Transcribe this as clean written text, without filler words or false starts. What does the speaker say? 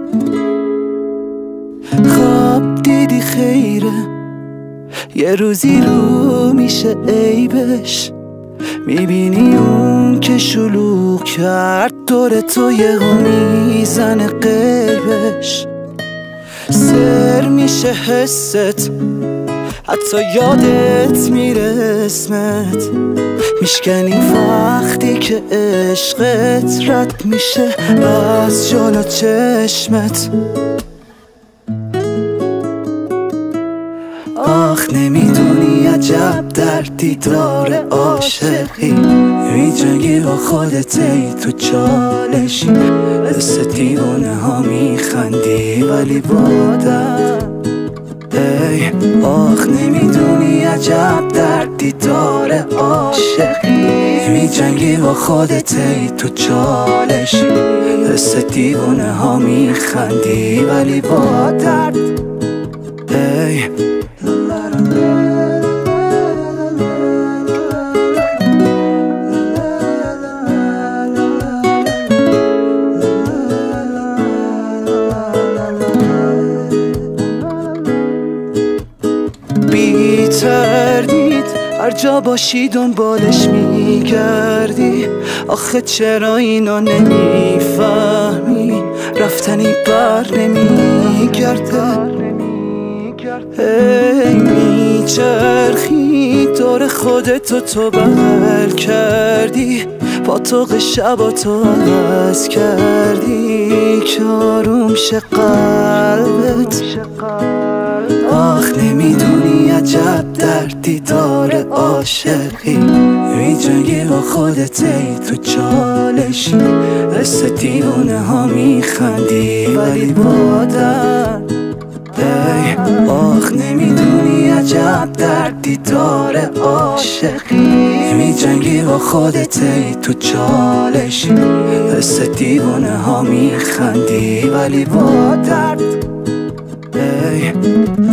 خواب دیدی خیره، یه روزی رو میشه عیبش. میبینی اون که شلوغ کرد دور تو یهو میزنه قیبش. سر میشه حست، حتی یادت میره اسمت. میشکنی وقتی که عشقت رد میشه از جلو چشمت. آخ نمیدونی عجب در دیدار عاشقی. میجنگی با خودت ای تو چالشی. مثل دیوانه ها میخندی ولی بادم. ای آخ نمیدونی عجب در دیدار عاشقی. میجنگی با خودت ای تو چالشی. مثل دیوانه ها میخندی ولی با درد. ای بی تردید هر جا باشی دنبالش میگردی. آخه چرا اینو نمیفهمی؟ رفتنی بر نمیگرده. ای میچرخی دور خودتو تو بغل کردی. با تو شباتو عوض کردی که آروم شه قلبت. آخ نمیدونی عجب در دیدار عاشقی. میجنگی با خودت ای تو چالشی. مثل دیوانه ها میخندی ولی با درد. ای آخ نمیدونی عجب در دیدار عاشقی. میجنگی با خودت ای تو چالشی. مثل دیوانه ها میخندی ولی با درد. ای